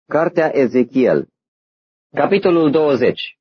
Cartea Ezechiel, capitolul 20.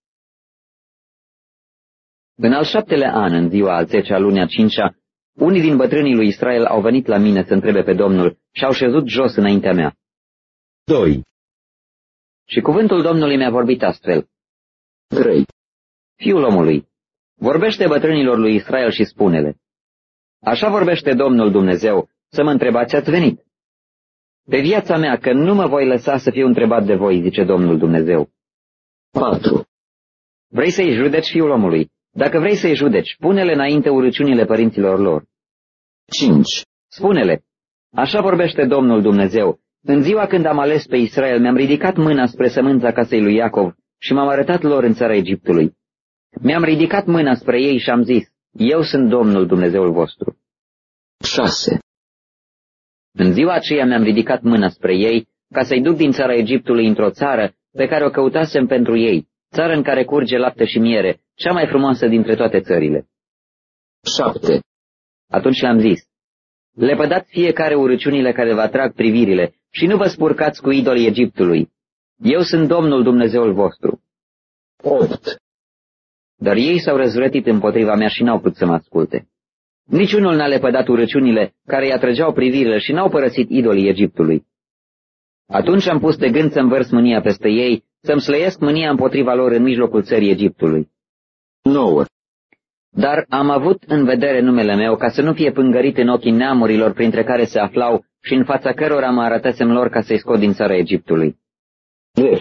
În al 7-lea an, în ziua al 10-a lunii a 5-a, unii din bătrânii lui Israel au venit la mine să întrebe pe Domnul și au șezut jos înaintea mea. 2. Și cuvântul Domnului mi-a vorbit astfel. 3. Fiul omului, vorbește bătrânilor lui Israel și spune-le. Așa vorbește Domnul Dumnezeu, să mă întrebați ați venit. Pe viața mea, că nu mă voi lăsa să fiu întrebat de voi, zice Domnul Dumnezeu. 4. Vrei să-i judeci, fiul omului? Dacă vrei să-i judeci, pune-le înainte urăciunile părinților lor. 5. Spune-le, așa vorbește Domnul Dumnezeu, în ziua când am ales pe Israel, mi-am ridicat mâna spre sămânța casei lui Iacov și m-am arătat lor în țara Egiptului. Mi-am ridicat mâna spre ei și am zis, eu sunt Domnul Dumnezeul vostru. 6. În ziua aceea mi-am ridicat mâna spre ei, ca să-i duc din țara Egiptului într-o țară pe care o căutasem pentru ei, țară în care curge lapte și miere, cea mai frumoasă dintre toate țările. 7. Atunci le-am zis, lepădați fiecare urăciunile care vă atrag privirile și nu vă spurcați cu idolii Egiptului. Eu sunt Domnul Dumnezeul vostru. 8. Dar ei s-au răzvrătit împotriva mea și n-au putut să mă asculte. Niciunul n-a lepădat urăciunile care îi atrăgeau privirile și n-au părăsit idolii Egiptului. Atunci am pus de gând să-mi vărs mânia peste ei, să-mi slăiesc mânia împotriva lor în mijlocul țării Egiptului. 9. Dar am avut în vedere numele meu ca să nu fie pângărit în ochii neamurilor printre care se aflau și în fața cărora mă arătasem lor ca să-i scot din țara Egiptului. 10.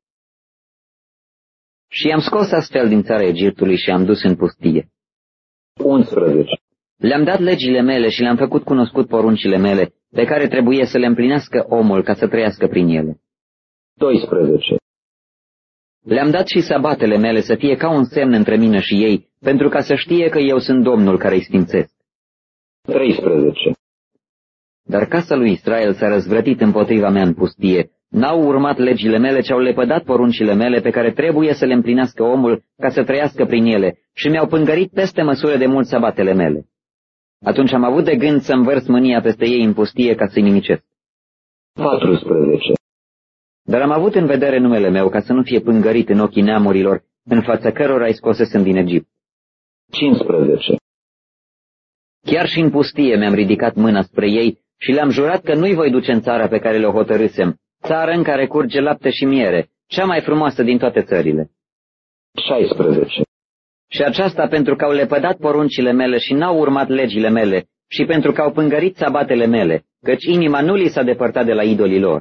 Și i-am scos astfel din țara Egiptului și am dus în pustie. 11. Le-am dat legile mele și le-am făcut cunoscut poruncile mele, pe care trebuie să le împlinească omul ca să trăiască prin ele. 12. Le-am dat și sabatele mele să fie ca un semn între mine și ei, pentru ca să știe că eu sunt Domnul care îi sfințesc. 13. Dar casa lui Israel s-a răzvrătit împotriva mea în pustie. N-au urmat legile mele, ci au lepădat poruncile mele pe care trebuie să le împlinească omul ca să trăiască prin ele și mi-au pângărit peste măsură de mult sabatele mele. Atunci am avut de gând să-mi vărs mânia peste ei în pustie ca să-i nimicesc. 14. Dar am avut în vedere numele meu ca să nu fie pângărit în ochii neamurilor, în fața cărora îi scosesem din Egipt. 15. Chiar și în pustie mi-am ridicat mâna spre ei și le-am jurat că nu-i voi duce în țara pe care le-o hotărâsem, țară în care curge lapte și miere, cea mai frumoasă din toate țările. 16. Și aceasta pentru că au lepădat poruncile mele și n-au urmat legile mele și pentru că au pângărit sabatele mele, căci inima nu li s-a depărtat de la idolii lor.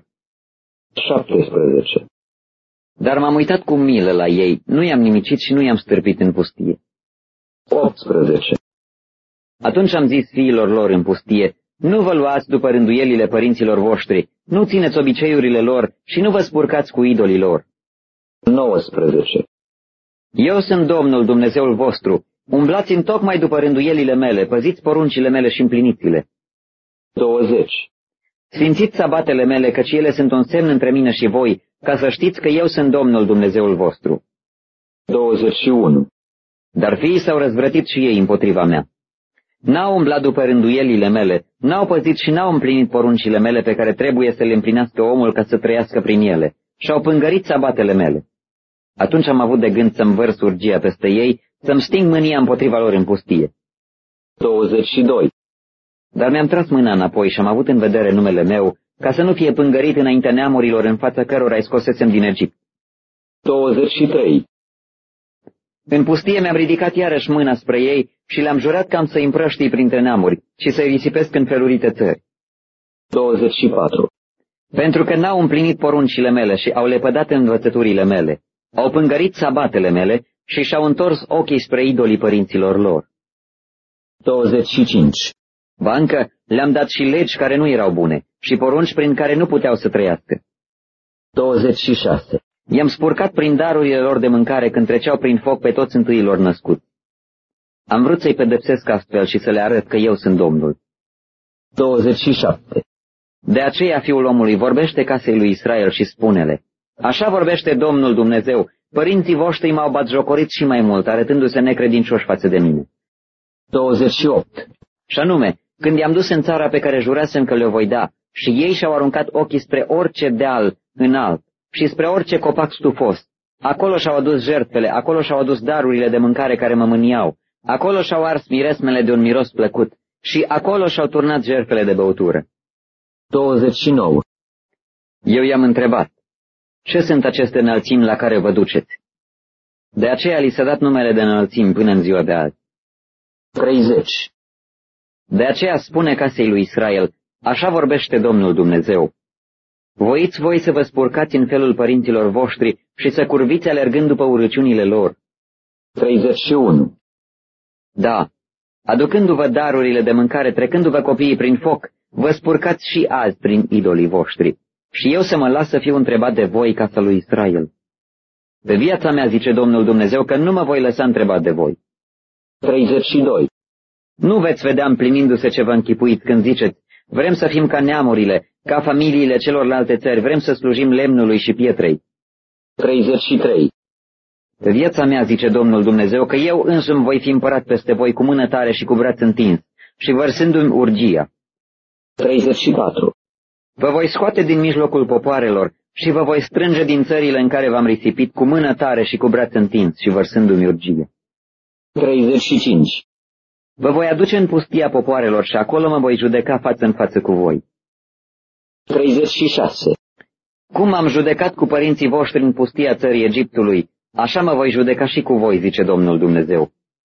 17. Dar m-am uitat cu milă la ei, nu i-am nimicit și nu i-am stârpit în pustie. 18. Atunci am zis fiilor lor în pustie, nu vă luați după rânduielile părinților voștri, nu țineți obiceiurile lor și nu vă spurcați cu idolii lor. 19. Eu sunt Domnul Dumnezeul vostru, umblați întocmai după rânduielile mele, păziți poruncile mele și împliniți-le. 20. Sfințiți sabatele mele, căci ele sunt un semn între mine și voi, ca să știți că eu sunt Domnul Dumnezeul vostru. 21. Dar fiii s-au răzvrătit și ei împotriva mea. N-au umblat după rânduielile mele, n-au păzit și n-au împlinit poruncile mele pe care trebuie să le împlinească omul ca să trăiască prin ele, și-au pângărit sabatele mele. Atunci am avut de gând să-mi vărs urgia peste ei, să-mi sting mânia împotriva lor în pustie. 22. Dar mi-am tras mâna înapoi și am avut în vedere numele meu, ca să nu fie pângărit înaintea neamurilor în fața cărora îi scosesem din Egipt. 23. În pustie mi-am ridicat iarăși mâna spre ei și le-am jurat că am să-i împrăștii printre neamuri și să-i risipesc în felurite țări. 24. Pentru că n-au împlinit poruncile mele și au lepădat învățăturile mele, au pângărit sabatele mele și și-au întors ochii spre idolii părinților lor. 25. Ba încă le-am dat și legi care nu erau bune și porunci prin care nu puteau să trăiască. 26. I-am spurcat prin darurile lor de mâncare când treceau prin foc pe toți întâiilor născuți. Am vrut să-i pedepsesc astfel și să le arăt că eu sunt Domnul. 27. De aceea, fiul omului, vorbește casei lui Israel și spune-le, așa vorbește Domnul Dumnezeu, părinții voștri m-au batjocorit și mai mult, arătându-se necredincioși față de mine. 28. Și anume, când i-am dus în țara pe care jurasem că le-o voi da, și ei și-au aruncat ochii spre orice deal înalt și spre orice copac stufos. Acolo și-au adus jertfele, acolo și-au adus darurile de mâncare care mă mâniau, acolo și-au ars miresmele de un miros plăcut și acolo și-au turnat jertfele de băutură. 29. Eu i-am întrebat, ce sunt aceste înălțimi la care vă duceți? De aceea li s-a dat numele de înălțimi până în ziua de azi. 30. De aceea spune casei lui Israel, așa vorbește Domnul Dumnezeu. Voiți voi să vă spurcați în felul părinților voștri și să curviți alergând după urăciunile lor. 31. Da, aducându-vă darurile de mâncare, trecându-vă copiii prin foc, vă spurcați și azi prin idolii voștri. Și eu să mă las să fiu întrebat de voi, casa lui Israel. Pe viața mea, zice Domnul Dumnezeu, că nu mă voi lăsa întrebat de voi. 32. Nu veți vedea împlinindu-se ce vă închipuiți când ziceți, vrem să fim ca neamurile, ca familiile celorlalte țări, vrem să slujim lemnului și pietrei. 33. Pe viața mea, zice Domnul Dumnezeu, că eu însumi voi fi împărat peste voi cu mână tare și cu braț întins și vărsându-mi urgia. 34. Vă voi scoate din mijlocul popoarelor și vă voi strânge din țările în care v-am risipit cu mână tare și cu braț întins și vărsându-mi urgie. 35. Vă voi aduce în pustia popoarelor și acolo mă voi judeca față în față cu voi. 36. Cum am judecat cu părinții voștri în pustia țării Egiptului, așa mă voi judeca și cu voi, zice Domnul Dumnezeu.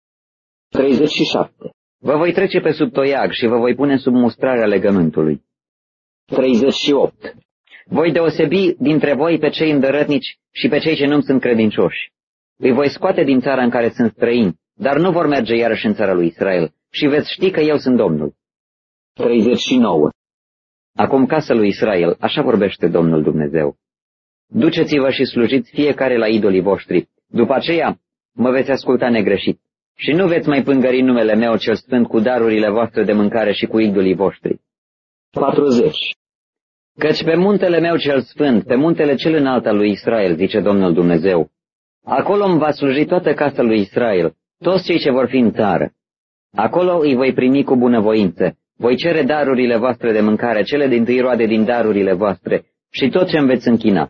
37. Vă voi trece pe sub toiag și vă voi pune sub mustrarea legământului. 38. Voi deosebi dintre voi pe cei îndărătnici și pe cei ce nu sunt credincioși. Îi voi scoate din țara în care sunt străini, dar nu vor merge iarăși în țara lui Israel, și veți ști că eu sunt Domnul. 39. Acum, casa lui Israel, așa vorbește Domnul Dumnezeu. Duceți-vă și slujiți fiecare la idolii voștri. După aceea mă veți asculta negreșit și nu veți mai pângări numele meu cel sfânt cu darurile voastre de mâncare și cu idolii voștri. 40. Căci pe muntele meu cel sfânt, pe muntele cel înalt al lui Israel, zice Domnul Dumnezeu, acolo îmi va sluji toată casa lui Israel, toți cei ce vor fi în țară. Acolo îi voi primi cu bunăvoință, voi cere darurile voastre de mâncare, cele dintâi roade din darurile voastre și tot ce îmi veți închina.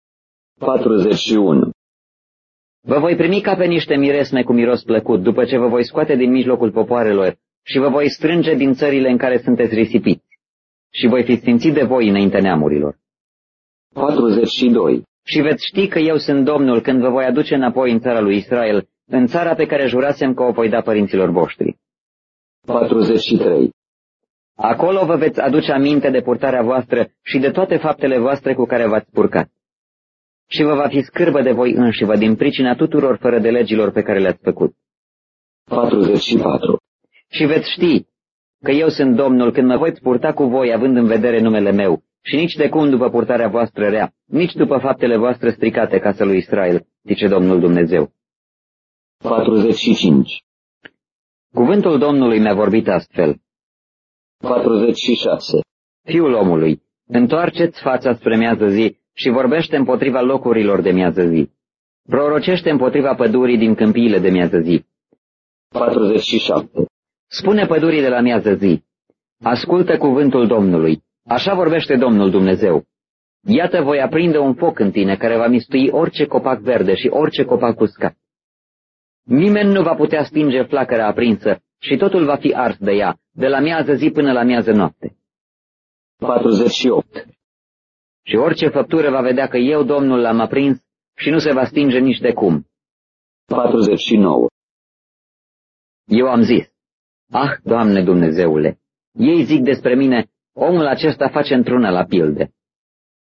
41. Vă voi primi ca pe niște miresme cu miros plăcut, după ce vă voi scoate din mijlocul popoarelor și vă voi strânge din țările în care sunteți risipiți și voi fi sfințit de voi înaintea neamurilor. 42. Și veți ști că eu sunt Domnul când vă voi aduce înapoi în țara lui Israel, în țara pe care jurasem că o voi da părinților voștri. 43. Acolo vă veți aduce aminte de purtarea voastră și de toate faptele voastre cu care v-ați purcat. Și vă va fi scârbă de voi înșivă din pricina tuturor fără de legilor pe care le-ați făcut. 44. Și veți ști că eu sunt Domnul când mă voi purta cu voi având în vedere numele meu și nici de cum după purtarea voastră rea, nici după faptele voastre stricate casa lui Israel, zice Domnul Dumnezeu. 45. Cuvântul Domnului mi-a vorbit astfel. 46. Fiul omului, întoarceți fața spre miază zi și vorbește împotriva locurilor de miază zi. Prorocește împotriva pădurii din câmpiile de miază zi. 47. Spune pădurii de la miază zi, ascultă cuvântul Domnului, așa vorbește Domnul Dumnezeu. Iată, voi aprinde un foc în tine care va mistui orice copac verde și orice copac uscat. Nimeni nu va putea stinge flacăra aprinsă și totul va fi ars de ea, de la miază zi până la miază noapte. 48. Și orice făptură va vedea că eu, Domnul, l-am aprins și nu se va stinge nici de cum. 49. Eu am zis, ah, Doamne Dumnezeule, ei zic despre mine, omul acesta face într-una la pilde.